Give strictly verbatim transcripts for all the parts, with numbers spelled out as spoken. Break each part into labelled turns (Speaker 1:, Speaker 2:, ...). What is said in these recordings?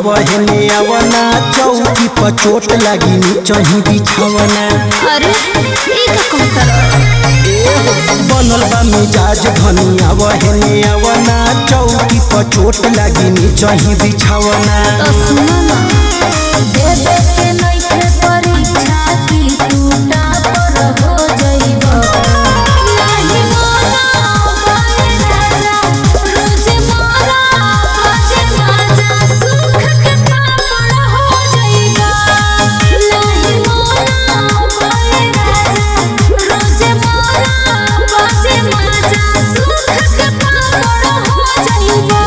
Speaker 1: बहने आवना चौकी पर चोट लगी नीचे बिछावना।
Speaker 2: अरे ई का कहतर
Speaker 1: बनल बा मिजाज धनिया बहने आवना चौकी पर चोट लगी नीचे बिछावना।
Speaker 2: तो सुनो ना देवे के नइखे परीक्षा की टूटा पर हो जाइबो नहीं मोरा बाए राजा रोज मोरा बाजे राजा सुख के पापड़ हो जाइबो नहीं मोरा बाए राजा रोज मोरा बाजे राजा सुख के पापड़ हो जाइबो।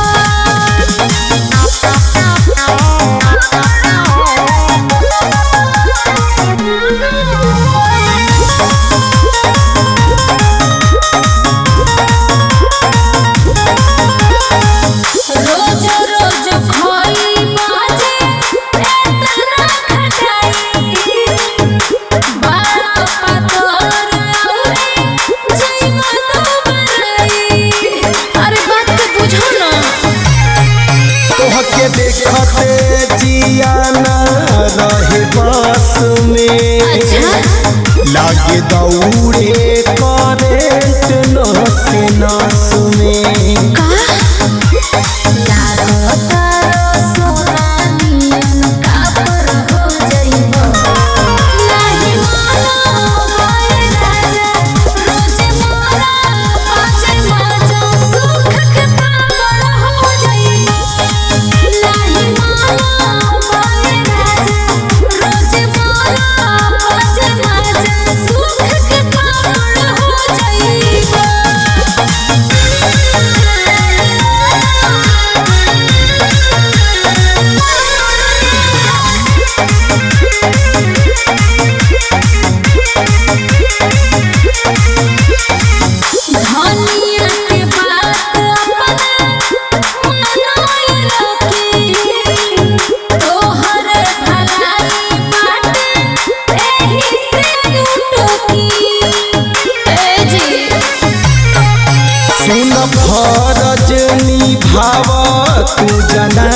Speaker 2: रोज रोज खोई बाजे एतना खटाई बड़ा पतोर औरे जइबा तो बरई। अरे बात के बुझो ना
Speaker 1: तोहके देखते जिया ना रहे बस में।
Speaker 2: अच्छा
Speaker 1: लागे दौड़े करेंट नस नस में।
Speaker 2: का लागो तारो सोना नियन कापर हो जाइबो नहीं मोरा बाए राजा रोज मोरा बाजे राजा सुख के पापड़ हो जाइबो नहीं मोरा बाए राजा रोज मोरा बाजे राजा सुख के पापड़ हो जाइबो। धनिया के बात अपना मनोई रखी तोहर भलाई बाटे एही से टोकी। ए जी
Speaker 1: सुन फरज निभाव तू जना